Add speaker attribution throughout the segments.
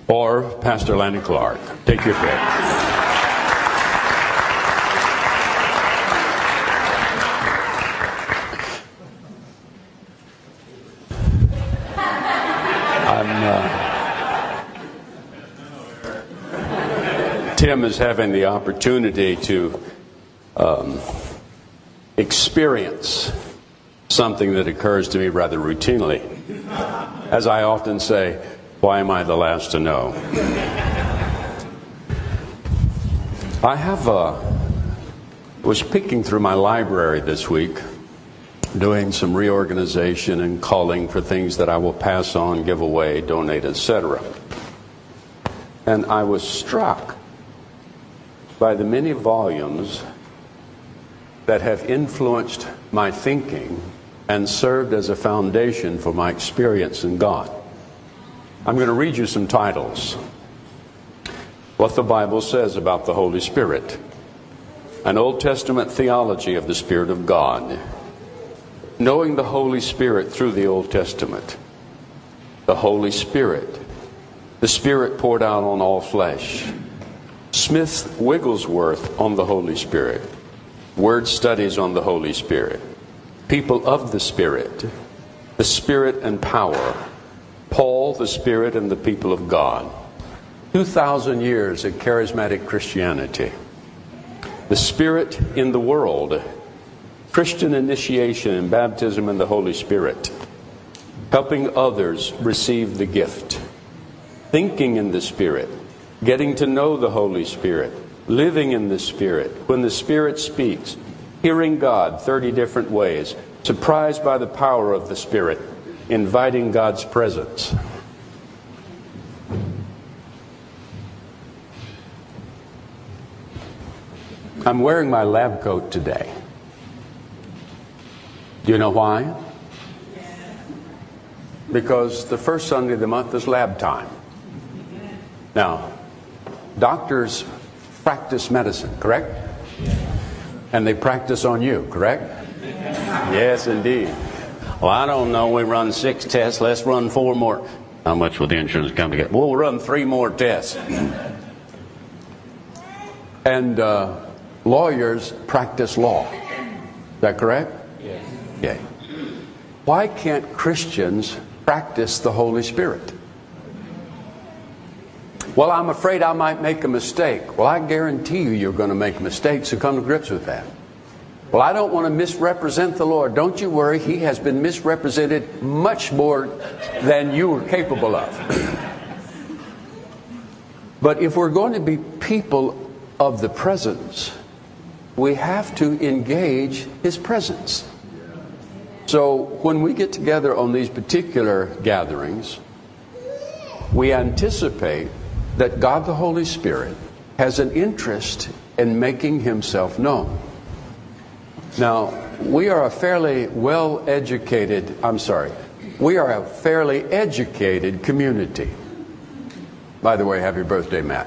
Speaker 1: or Pastor Lanny Clark. Take your pick. Tim is having the opportunity to experience something that occurs to me rather routinely. As I often say, why am I the last to know? I was picking through my library this week, doing some reorganization and calling for things that I will pass on, give away, donate, etc. And I was struck by the many volumes that have influenced my thinking and served as a foundation for my experience in God. I'm going to read you some titles. What the Bible says about the Holy Spirit. An Old Testament theology of the Spirit of God. Knowing the Holy Spirit through the Old Testament. The Holy Spirit. The Spirit poured out on all flesh. Smith Wigglesworth on the Holy Spirit. Word studies on the Holy Spirit. People of the Spirit. The Spirit and power. Paul, the Spirit, and the people of God. 2,000 years of charismatic Christianity. The Spirit in the world. Christian initiation and baptism in the Holy Spirit. Helping others receive the gift. Thinking in the Spirit. Getting to know the Holy Spirit. Living in the Spirit. When the Spirit speaks. Hearing God 30 different ways. Surprised by the power of the Spirit. Inviting God's presence. I'm wearing my lab coat today. Do you know why? Because the first Sunday of the month is lab time. Now, doctors practice medicine, correct? And they practice on you, correct? Yes, indeed. Well, I don't know. We run 6 tests. Let's run 4 more. How much will the insurance company get? We'll run 3 more tests. And lawyers practice law. Is that correct? Yes. Okay. Why can't Christians practice the Holy Spirit? Well, I'm afraid I might make a mistake. Well, I guarantee you're going to make mistakes, so come to grips with that. Well, I don't want to misrepresent the Lord. Don't you worry. He has been misrepresented much more than you are capable of. But if we're going to be people of the presence, we have to engage His presence. So when we get together on these particular gatherings, we anticipate that God the Holy Spirit has an interest in making Himself known. Now, we are a fairly educated community. By the way, happy birthday, Matt.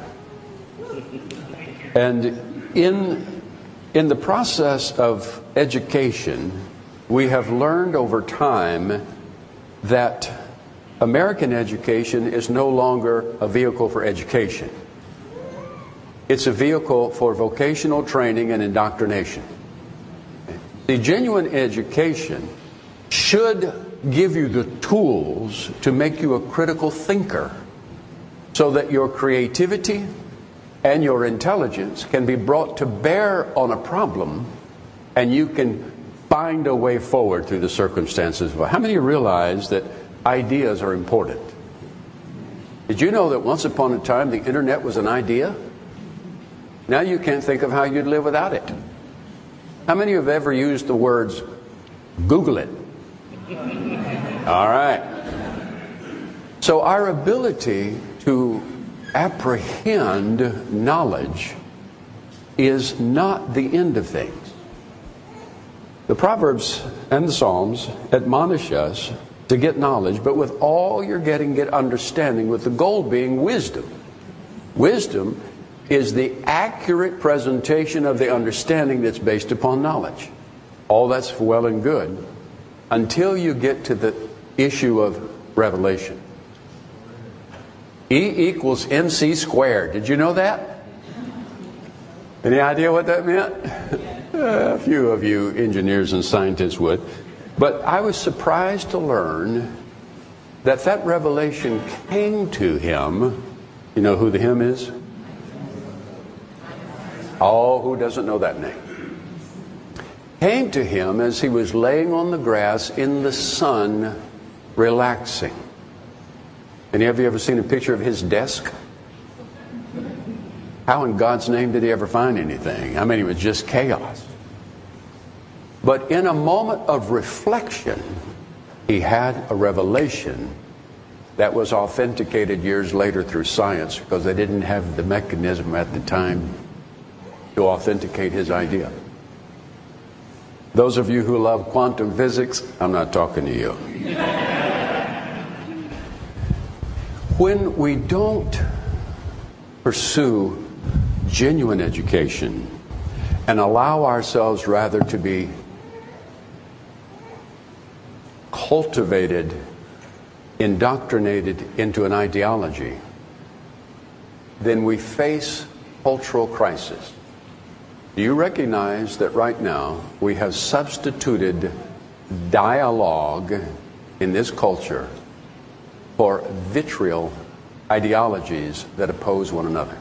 Speaker 1: And in the process of education, we have learned over time that American education is no longer a vehicle for education. It's a vehicle for vocational training and indoctrination. The genuine education should give you the tools to make you a critical thinker so that your creativity and your intelligence can be brought to bear on a problem and you can find a way forward through the circumstances. How many realize that ideas are important? Did you know that once upon a time the internet was an idea? Now you can't think of how you'd live without it. How many have ever used the words Google it? All right. So our ability to apprehend knowledge is not the end of things. The Proverbs and the Psalms admonish us to get knowledge, but with all you're getting, get understanding, with the goal being wisdom. Wisdom is the accurate presentation of the understanding that's based upon knowledge. All that's well and good until you get to the issue of revelation. E equals MC squared. Did you know that? Any idea what that meant? A few of you engineers and scientists would. But I was surprised to learn that revelation came to him. You know who the him is? Oh, who doesn't know that name? Came to him as he was laying on the grass in the sun, relaxing. Any of you ever seen a picture of his desk? How in God's name did he ever find anything? I mean, it was just chaos. But in a moment of reflection, he had a revelation that was authenticated years later through science, because they didn't have the mechanism at the time to authenticate his idea. Those of you who love quantum physics, I'm not talking to you. When we don't pursue genuine education and allow ourselves rather to be cultivated, indoctrinated into an ideology, then we face cultural crisis. Do you recognize that right now we have substituted dialogue in this culture for vitriol ideologies that oppose one another?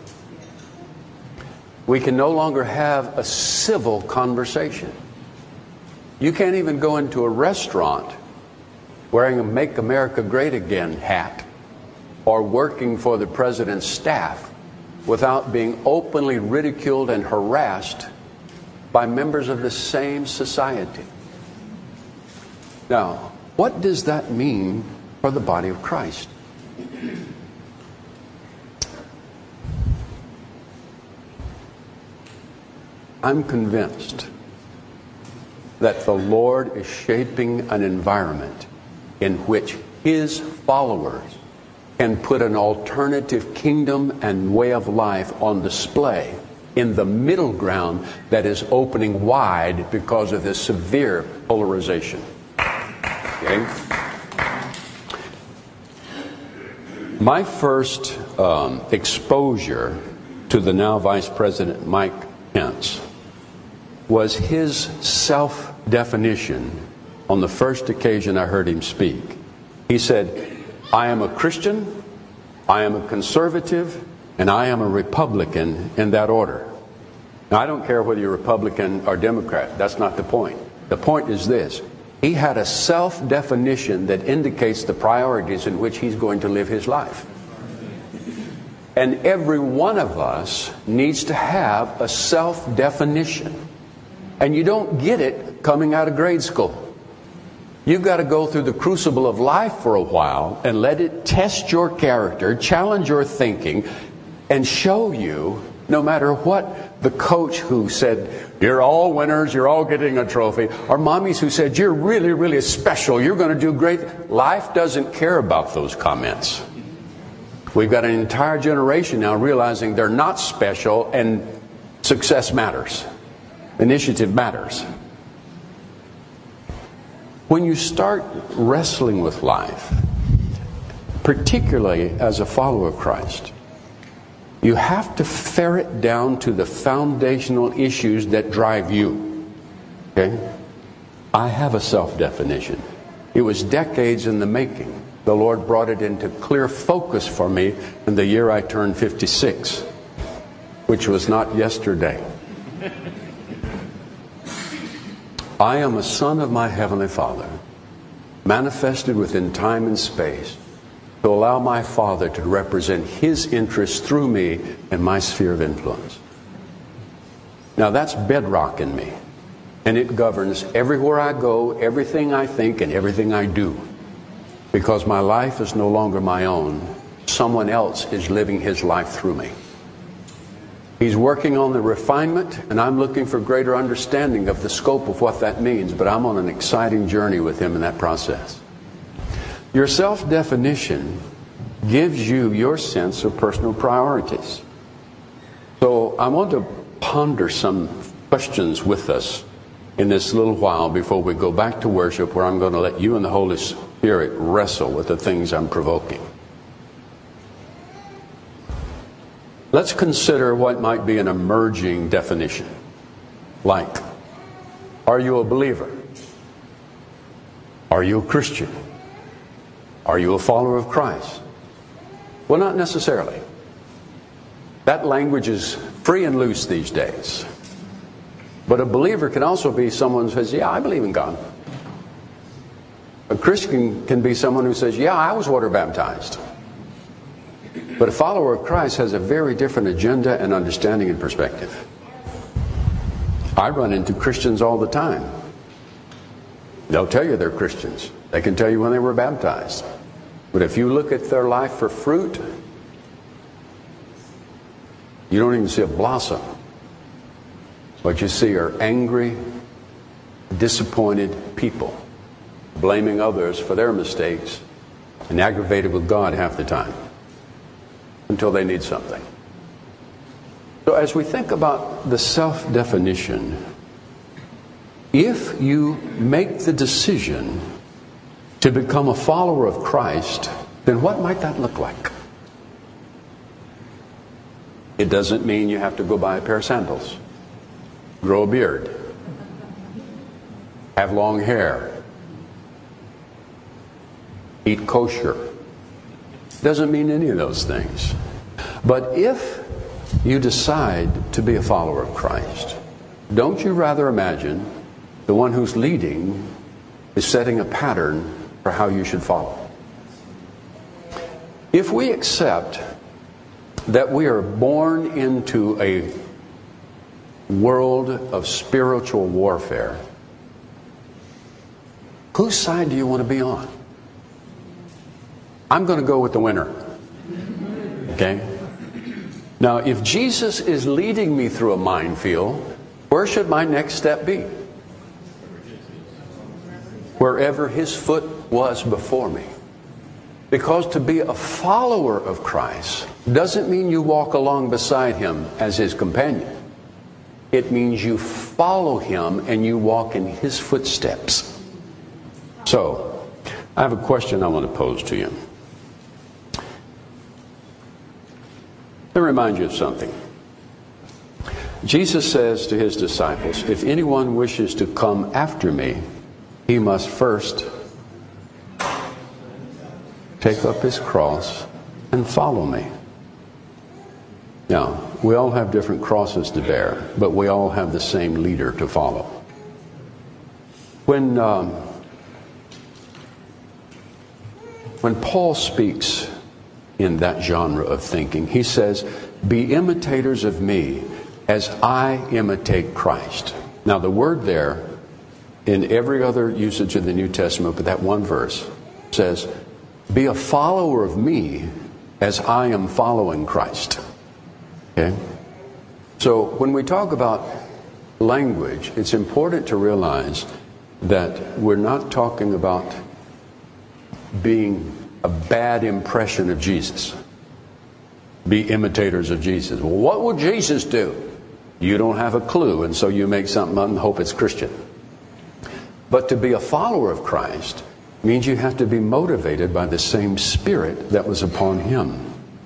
Speaker 1: We can no longer have a civil conversation. You can't even go into a restaurant wearing a Make America Great Again hat or working for the president's staff without being openly ridiculed and harassed by members of the same society. Now, what does that mean for the body of Christ? I'm convinced that the Lord is shaping an environment in which His followers can put an alternative kingdom and way of life on display in the middle ground that is opening wide because of this severe polarization. Okay? My first exposure to the now Vice President Mike Pence was his self-definition on the first occasion I heard him speak. He said, "I am a Christian, I am a conservative, and I am a Republican in that order." Now, I don't care whether you're Republican or Democrat. That's not the point. The point is this. He had a self-definition that indicates the priorities in which he's going to live his life. And every one of us needs to have a self-definition. And you don't get it coming out of grade school. You've got to go through the crucible of life for a while and let it test your character, challenge your thinking, and show you, no matter what the coach who said, "You're all winners, you're all getting a trophy," or mommies who said, "You're really, really special, you're going to do great." Life doesn't care about those comments. We've got an entire generation now realizing they're not special and success matters. Initiative matters. When you start wrestling with life, particularly as a follower of Christ, you have to ferret down to the foundational issues that drive you. Okay? I have a self-definition. It was decades in the making. The Lord brought it into clear focus for me in the year I turned 56, which was not yesterday. I am a son of my Heavenly Father, manifested within time and space to allow my Father to represent His interests through me in my sphere of influence. Now that's bedrock in me, and it governs everywhere I go, everything I think, and everything I do, because my life is no longer my own. Someone else is living his life through me. He's working on the refinement, and I'm looking for greater understanding of the scope of what that means, but I'm on an exciting journey with Him in that process. Your self-definition gives you your sense of personal priorities. So I want to ponder some questions with us in this little while before we go back to worship, where I'm going to let you and the Holy Spirit wrestle with the things I'm provoking. Let's consider what might be an emerging definition. Like, are you a believer? Are you a Christian? Are you a follower of Christ? Well, not necessarily. That language is free and loose these days. But a believer can also be someone who says, yeah, I believe in God. A Christian can be someone who says, yeah, I was water baptized. But a follower of Christ has a very different agenda and understanding and perspective. I run into Christians all the time. They'll tell you they're Christians. They can tell you when they were baptized. But if you look at their life for fruit, you don't even see a blossom. What you see are angry, disappointed people, blaming others for their mistakes, and aggravated with God half the time, until they need something. So as we think about the self-definition, if you make the decision to become a follower of Christ, then what might that look like? It doesn't mean you have to go buy a pair of sandals, grow a beard, have long hair, eat kosher. It doesn't mean any of those things. But if you decide to be a follower of Christ, don't you rather imagine the one who's leading is setting a pattern for how you should follow? If we accept that we are born into a world of spiritual warfare, whose side do you want to be on? I'm going to go with the winner. Okay? Now, if Jesus is leading me through a minefield, where should my next step be? Wherever his foot was before me. Because to be a follower of Christ doesn't mean you walk along beside him as his companion. It means you follow him and you walk in his footsteps. So, I have a question I want to pose to you. Let me remind you of something. Jesus says to his disciples, if anyone wishes to come after me, he must first take up his cross and follow me. Now, we all have different crosses to bear, but we all have the same leader to follow. When Paul speaks in that genre of thinking, he says, be imitators of me as I imitate Christ. Now, the word there, in every other usage of the New Testament, but that one verse says, be a follower of me as I am following Christ. Okay? So when we talk about language, it's important to realize that we're not talking about being a bad impression of Jesus. Be imitators of Jesus. Well, what would Jesus do? You don't have a clue, and so you make something up and hope it's Christian. But to be a follower of Christ means you have to be motivated by the same Spirit that was upon him.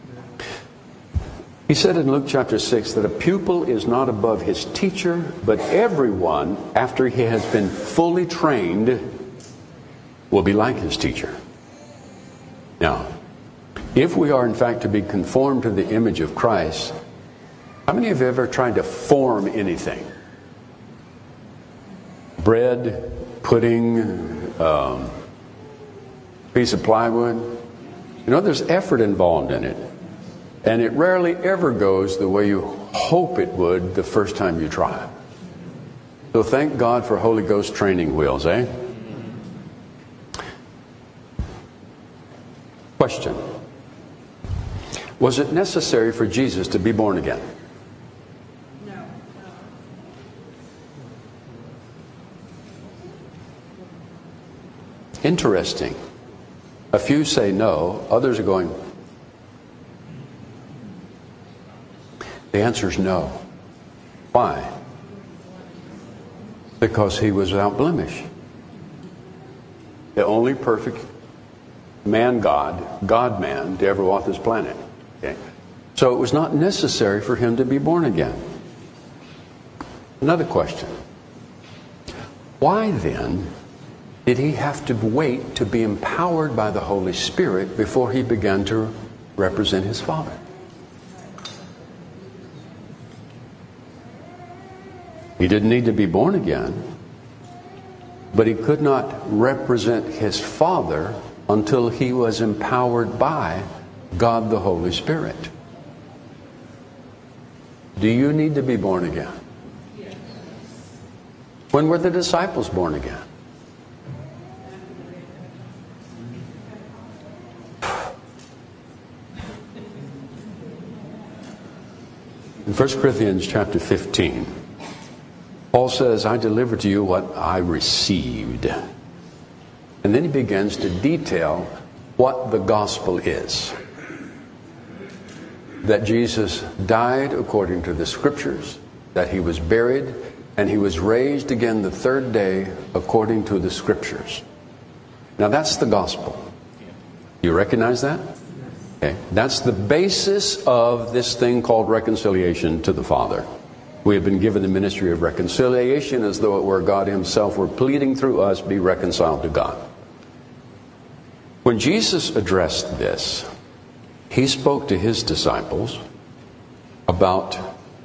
Speaker 1: He said in Luke chapter 6 that a pupil is not above his teacher, but everyone, after he has been fully trained, will be like his teacher. Now, if we are in fact to be conformed to the image of Christ, how many of you have ever tried to form anything? Bread, pudding, piece of plywood. You know, there's effort involved in it. And it rarely ever goes the way you hope it would the first time you try it. So thank God for Holy Ghost training wheels, eh? Question. Was it necessary for Jesus to be born again?
Speaker 2: No.
Speaker 1: Interesting. A few say no, others are going. The answer is no. Why? Because he was without blemish. The only perfect man-God, God-man to ever walk this planet. Okay? So it was not necessary for him to be born again. Another question. Why then did he have to wait to be empowered by the Holy Spirit before he began to represent his Father? He didn't need to be born again, but he could not represent his Father until he was empowered by God the Holy Spirit. Do you need to be born again?
Speaker 2: Yes.
Speaker 1: When were the disciples born again? In 1 Corinthians chapter 15, Paul says, I delivered to you what I received. And then he begins to detail what the gospel is. That Jesus died according to the scriptures, that he was buried, and he was raised again the third day according to the scriptures. Now that's the gospel. You recognize that? Okay. That's the basis of this thing called reconciliation to the Father. We have been given the ministry of reconciliation as though it were God himself were pleading through us, be reconciled to God. When Jesus addressed this, he spoke to his disciples about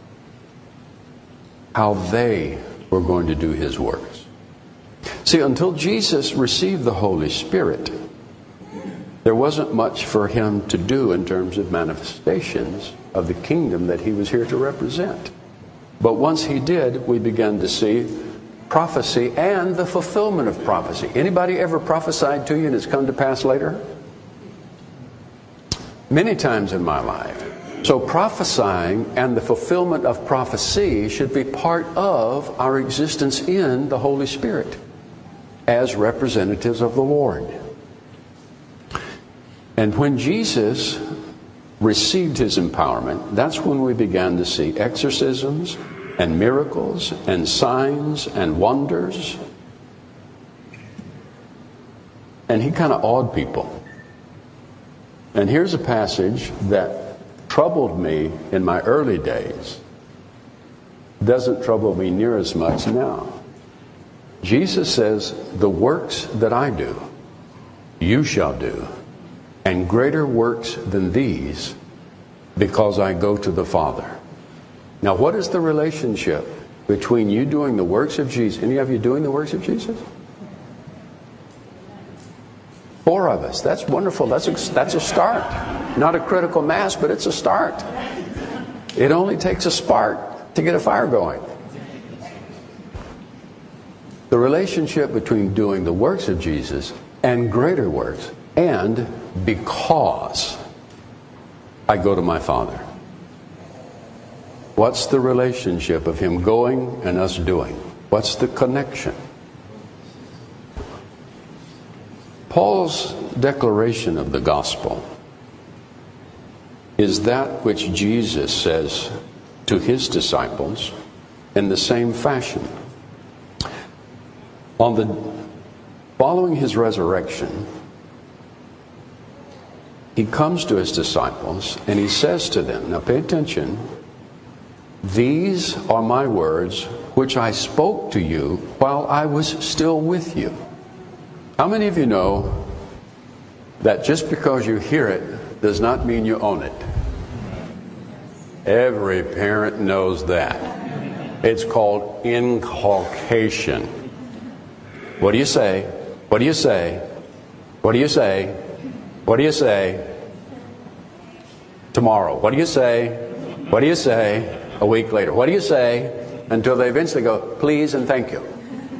Speaker 1: how they were going to do his works. See, until Jesus received the Holy Spirit, there wasn't much for him to do in terms of manifestations of the kingdom that he was here to represent. But once he did, we began to see prophecy and the fulfillment of prophecy. Anybody ever prophesied to you and it's come to pass later? Many times in my life. So prophesying and the fulfillment of prophecy should be part of our existence in the Holy Spirit as representatives of the Lord. And when Jesus received his empowerment, that's when we began to see exorcisms and miracles and signs and wonders. And he kind of awed people. And here's a passage that troubled me in my early days. Doesn't trouble me near as much now. Jesus says, the works that I do, you shall do, and greater works than these, because I go to the Father. Now, what is the relationship between you doing the works of Jesus? Any of you doing the works of Jesus? 4 of us. That's wonderful. That's a start. Not a critical mass, but it's a start. It only takes a spark to get a fire going. The relationship between doing the works of Jesus and greater works, and because I go to my Father. What's the relationship of him going and us doing? What's the connection? Paul's declaration of the gospel is that which Jesus says to his disciples in the same fashion. Following his resurrection, he comes to his disciples and he says to them, now pay attention, these are my words which I spoke to you while I was still with you. How many of you know that just because you hear it does not mean you own it? Every parent knows that. It's called inculcation. What do you say? What do you say? What do you say? What do you say? Tomorrow. What do you say? What do you say? A week later. What do you say? Until they eventually go, please and thank you.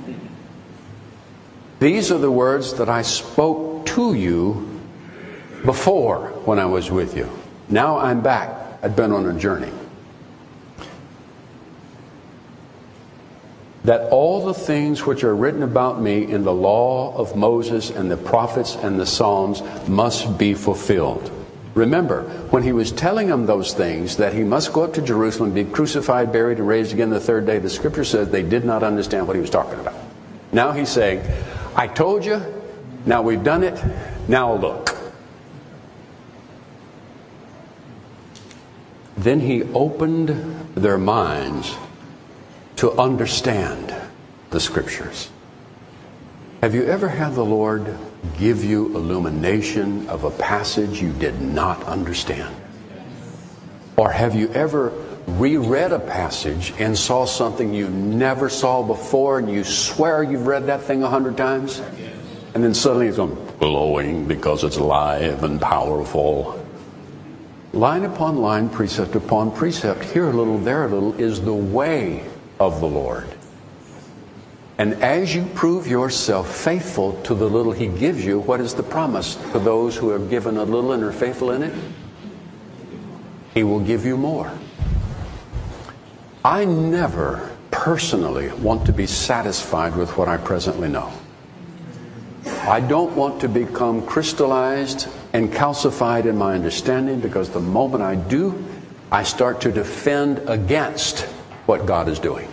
Speaker 1: These are the words that I spoke to you before when I was with you. Now I'm back. I've been on a journey. That all the things which are written about me in the law of Moses and the prophets and the Psalms must be fulfilled. Remember, when he was telling them those things, that he must go up to Jerusalem, be crucified, buried, and raised again the third day, the scripture says they did not understand what he was talking about. Now he's saying, I told you, now we've done it, now look. Then he opened their minds to understand the Scriptures. Have you ever had the Lord give you illumination of a passage you did not understand? Or have you ever reread a passage and saw something you never saw before and you swear you've read that thing 100 times? And then suddenly it's going glowing because it's live and powerful. Line upon line, precept upon precept, here a little, there a little, is the way of the Lord. And as you prove yourself faithful to the little He gives you, what is the promise to those who have given a little and are faithful in it? He will give you more. I never personally want to be satisfied with what I presently know. I don't want to become crystallized and calcified in my understanding, because the moment I do, I start to defend against what God is doing.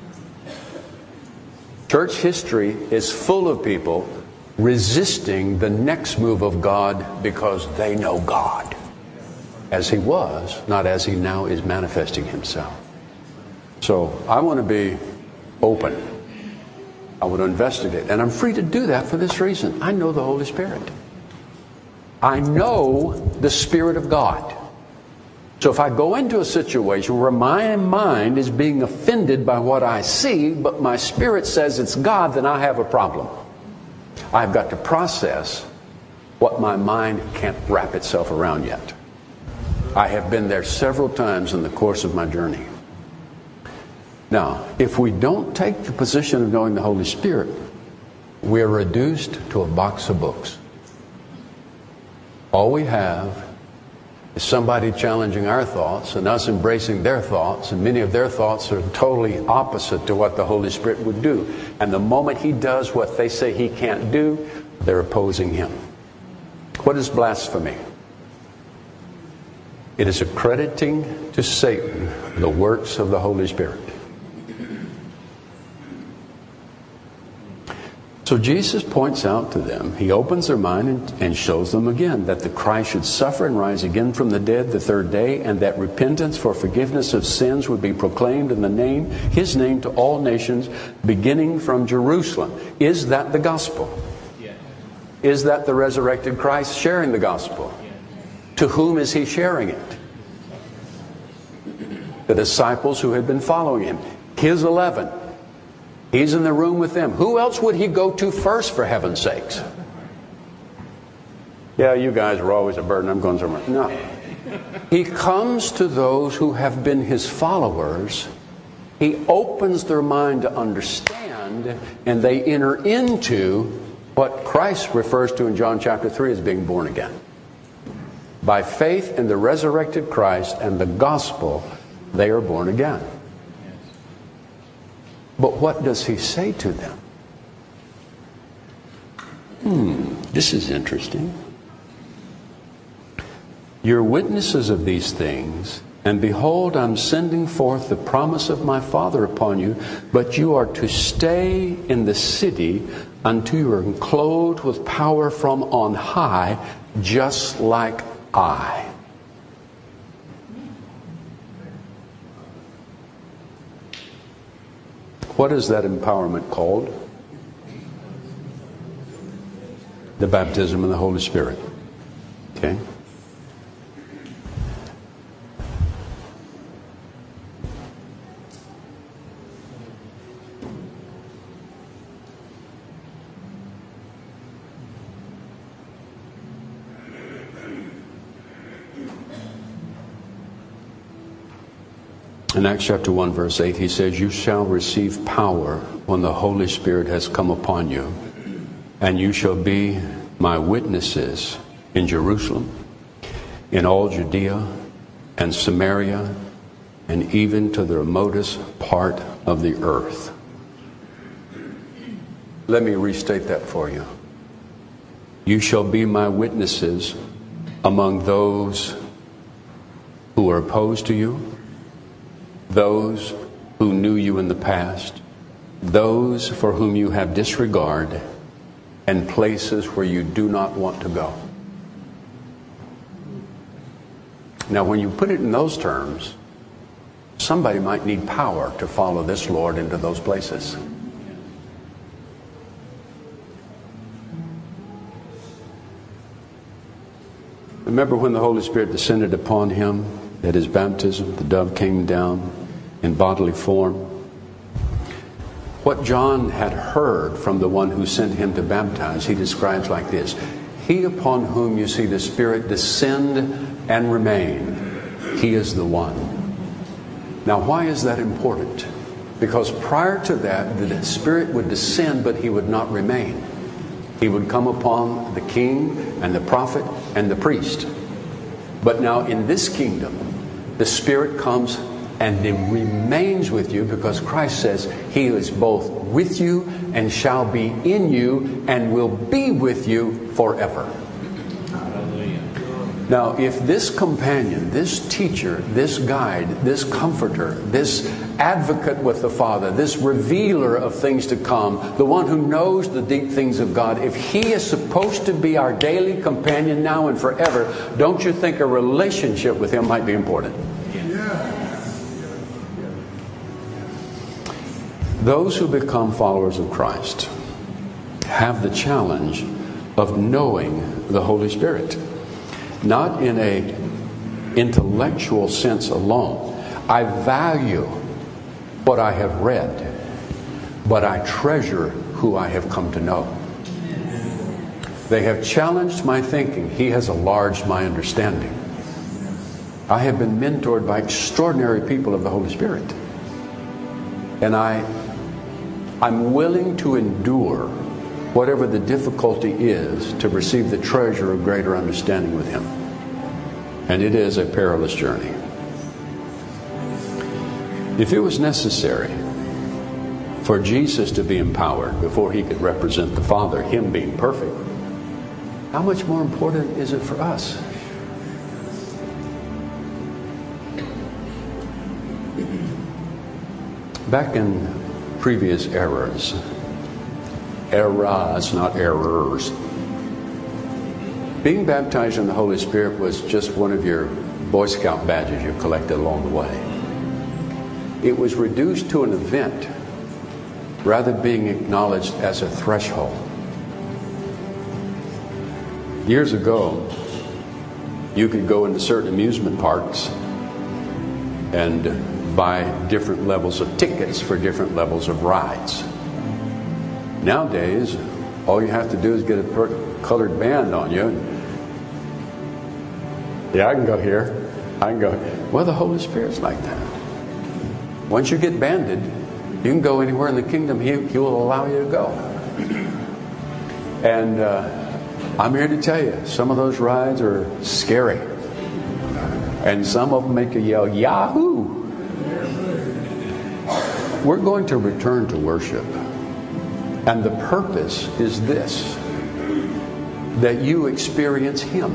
Speaker 1: Church history is full of people resisting the next move of God because they know God as He was, not as He now is manifesting Himself. So I want to be open. I want to investigate. And I'm free to do that for this reason. I know the Holy Spirit. I know the Spirit of God. So if I go into a situation where my mind is being offended by what I see, but my spirit says it's God, then I have a problem. I've got to process what my mind can't wrap itself around yet. I have been there several times in the course of my journey. Now, if we don't take the position of knowing the Holy Spirit, we're reduced to a box of books. All we have is somebody challenging our thoughts and us embracing their thoughts, and many of their thoughts are totally opposite to what the Holy Spirit would do. And the moment He does what they say He can't do, they're opposing Him. What is blasphemy? It is accrediting to Satan the works of the Holy Spirit. So Jesus points out to them, He opens their mind and shows them again that the Christ should suffer and rise again from the dead the third day, and that repentance for forgiveness of sins would be proclaimed in the name, His name, to all nations, beginning from Jerusalem. Is that the gospel? Yes. Is that the resurrected Christ sharing the gospel? Yes. To whom is He sharing it? The disciples who had been following Him. His 11. He's in the room with them. Who else would He go to first, for heaven's sakes? Yeah, you guys are always a burden. I'm going somewhere. No. He comes to those who have been His followers. He opens their mind to understand, and they enter into what Christ refers to in John chapter 3 as being born again. By faith in the resurrected Christ and the gospel, they are born again. But what does He say to them? This is interesting. You're witnesses of these things, and behold, I'm sending forth the promise of my Father upon you, but you are to stay in the city until you are clothed with power from on high, just like I. What is that empowerment called? The baptism of the Holy Spirit. Okay? In Acts chapter 1 verse 8, He says, you shall receive power when the Holy Spirit has come upon you, and you shall be my witnesses in Jerusalem, in all Judea and Samaria, and even to the remotest part of the earth. Let me restate that for you. You shall be my witnesses among those who are opposed to you, those who knew you in the past, those for whom you have disregard, and places where you do not want to go. Now, when you put it in those terms, somebody might need power to follow this Lord into those places. Remember when the Holy Spirit descended upon him at his baptism, the dove came down in bodily form. What John had heard from the one who sent him to baptize, he describes like this: he upon whom you see the Spirit descend and remain, he is the one. Now, why is that important? Because prior to that, the Spirit would descend, but he would not remain. He would come upon the king and the prophet and the priest. But now in this kingdom, the Spirit comes and it remains with you, because Christ says he is both with you and shall be in you and will be with you forever. Now, if this companion, this teacher, this guide, this comforter, this advocate with the Father, this revealer of things to come, the one who knows the deep things of God, if he is supposed to be our daily companion now and forever, don't you think a relationship with him might be important? Those who become followers of Christ have the challenge of knowing the Holy Spirit. Not in an intellectual sense alone. I value what I have read, but I treasure who I have come to know. They have challenged my thinking. He has enlarged my understanding. I have been mentored by extraordinary people of the Holy Spirit. And I'm willing to endure whatever the difficulty is to receive the treasure of greater understanding with him. And it is a perilous journey. If it was necessary for Jesus to be empowered before he could represent the Father, him being perfect, how much more important is it for us? Back in previous eras, not errors, being baptized in the Holy Spirit was just one of your Boy Scout badges you collected along the way. It was reduced to an event rather than being acknowledged as a threshold. Years ago, you could go into certain amusement parks and buy different levels of tickets for different levels of rides. Nowadays, all you have to do is get a colored band on you. Yeah, I can go here. I can go. Well, the Holy Spirit's like that. Once you get banded, you can go anywhere in the kingdom. He will allow you to go. And I'm here to tell you, some of those rides are scary. And some of them make you yell, Yahoo! We're going to return to worship. And the purpose is this: that you experience him.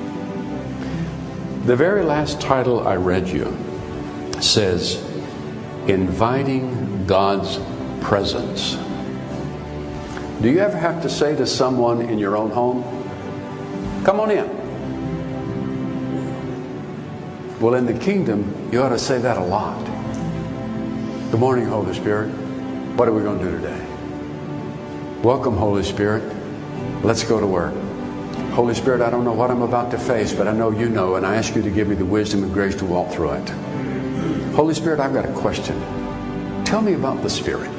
Speaker 1: The very last title I read you says, inviting God's presence. Do you ever have to say to someone in your own home, come on in? Well, in the kingdom, you ought to say that a lot. Good morning, Holy Spirit. What are we going to do today? Welcome, Holy Spirit. Let's go to work. Holy Spirit, I don't know what I'm about to face, but I know you know, and I ask you to give me the wisdom and grace to walk through it. Holy Spirit, I've got a question. Tell me about the Spirit.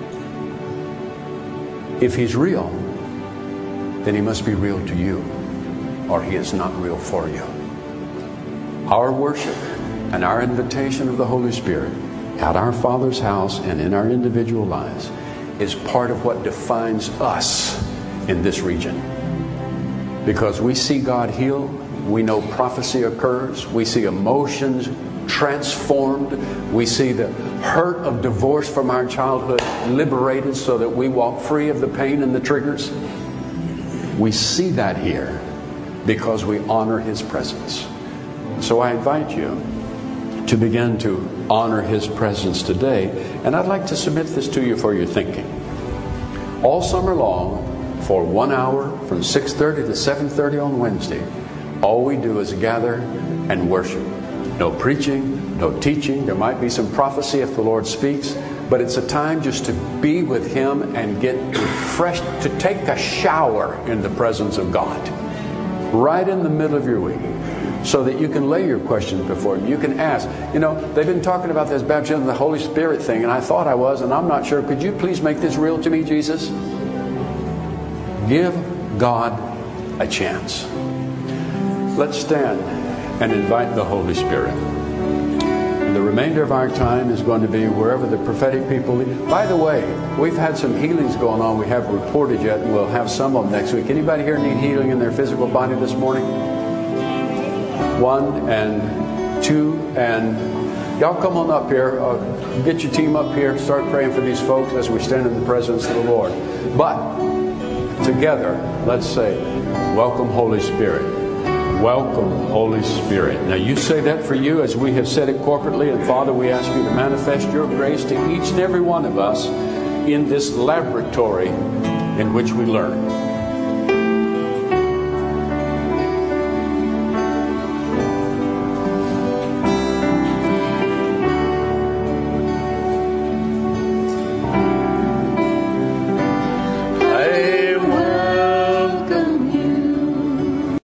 Speaker 1: If he's real, then he must be real to you, or he is not real for you. Our worship and our invitation of the Holy Spirit at our Father's house and in our individual lives is part of what defines us in this region. Because we see God heal, we know prophecy occurs, we see emotions transformed, we see the hurt of divorce from our childhood liberated so that we walk free of the pain and the triggers. We see that here because we honor his presence. So I invite you to begin to honor his presence today. And I'd like to submit this to you for your thinking. All summer long, for 1 hour from 6:30 to 7:30 on Wednesday, all we do is gather and worship. No preaching, no teaching. There might be some prophecy if the Lord speaks, but it's a time just to be with Him and get refreshed, to take a shower in the presence of God right in the middle of your week, so that you can lay your questions before Him. You can ask. You know, they've been talking about this baptism of the Holy Spirit thing, and I thought I was, and I'm not sure. Could you please make this real to me, Jesus? Give God a chance. Let's stand and invite the Holy Spirit. And the remainder of our time is going to be wherever the prophetic people lead. By the way, we've had some healings going on we haven't reported yet, and we'll have some of them next week. Anybody here need healing in their physical body this morning? 1 and 2 and y'all come on up here. Get your team up here. Start praying for these folks as we stand in the presence of the Lord. But together, let's say, welcome, Holy Spirit. Welcome, Holy Spirit. Now you say that for you as we have said it corporately. And Father, we ask you to manifest your grace to each and every one of us in this laboratory in which we learn.